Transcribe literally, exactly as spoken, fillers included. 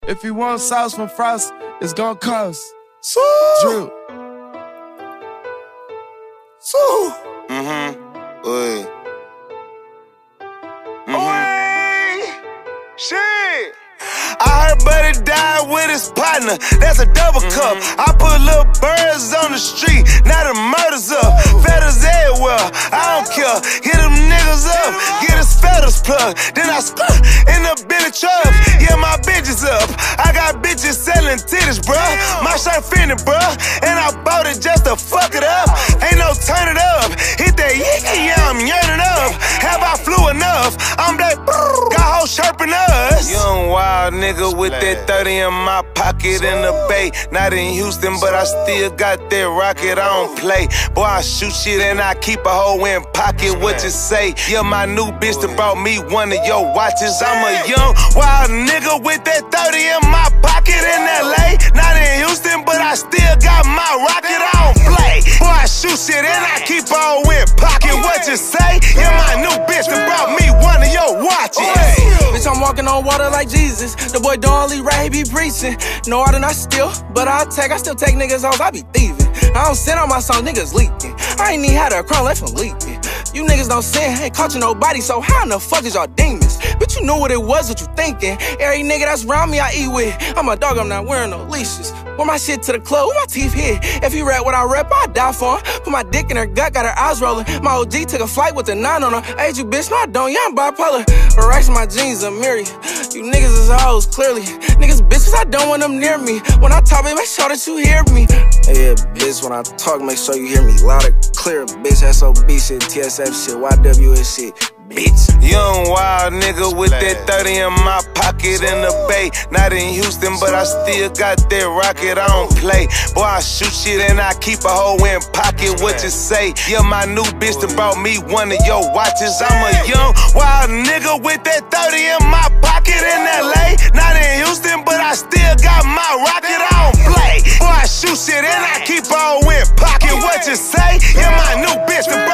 If you want sauce from Frost, it's gonna cost. So, Drew. so, Mm-hmm. Oi. oi, shit. I heard Buddy died with his partner, that's a double cup. I put little birds on the street, now the murders up. Feathers everywhere, I don't care. Hit them niggas up, get his feathers plugged. Then I skirt in the Billy truck. Yeah, my bitches up. I got bitches selling titties, bruh. My shirt fitted, bruh. And I bought it just to fuck it up. Ain't no turn it up. Hit that yiki, yeah, I'm yearning up. Have I flew enough? I'm like, got hoes chirping us. Young wild nigga with that thirty in my pocket in the bay. Not in Houston, but I still got that rocket. I don't play. Boy, I shoot shit and I keep a hoe in pocket. What you say? Yeah, my new bitch that brought me one of your watches. I'm a young wild nigga with that thirty in my pocket in L A. Not in Houston, but I still got my rocket. I don't play. Boy, I shoot shit and I keep a hoe in pocket. What you say? Yeah, my new bitch that brought me one of your watches. Bitch, I'm walking on water like Jesus. The boy don't only rap, he be preaching. No, I do not steal, but I take, I still take niggas hoes, I be thieving. I don't send on my song, niggas leaking. I ain't even had a crown left from leaking. You niggas don't sin, ain't caught you nobody, so how in the fuck is y'all demons? But you knew what it was, what you thinking. Every nigga that's around me, I eat with. I'm a dog, I'm not wearing no leashes. Wear my shit to the club, with my teeth hit. If you rap what I rap, I die for her. Put my dick in her gut, got her eyes rolling. My O G took a flight with a nine on her. Hey, you bitch, no I don't, yeah, I'm bipolar. But racks in my jeans, a mirror. You niggas is hoes, clearly. Niggas bitches, I don't want them near me. When I talk, baby, make sure that you hear me. Yeah, bitch, when I talk, make sure you hear me loud and clear, bitch. S O B shit, T S F shit, Y W S shit, bitch. Young wild nigga with that thirty in my pocket in the bay. Not in Houston, but I still got that rocket. I don't play. Boy, I shoot shit and I keep a hoe in pocket. What you say? Yeah, my new bitch that brought me one of your watches. I'm a young wild nigga with that thirty in my pocket in L A. Not in Houston, but I still got my rocket. I don't play. Boy, I shoot shit and I keep a hoe in pocket. What you say? Yeah, my new bitch that brought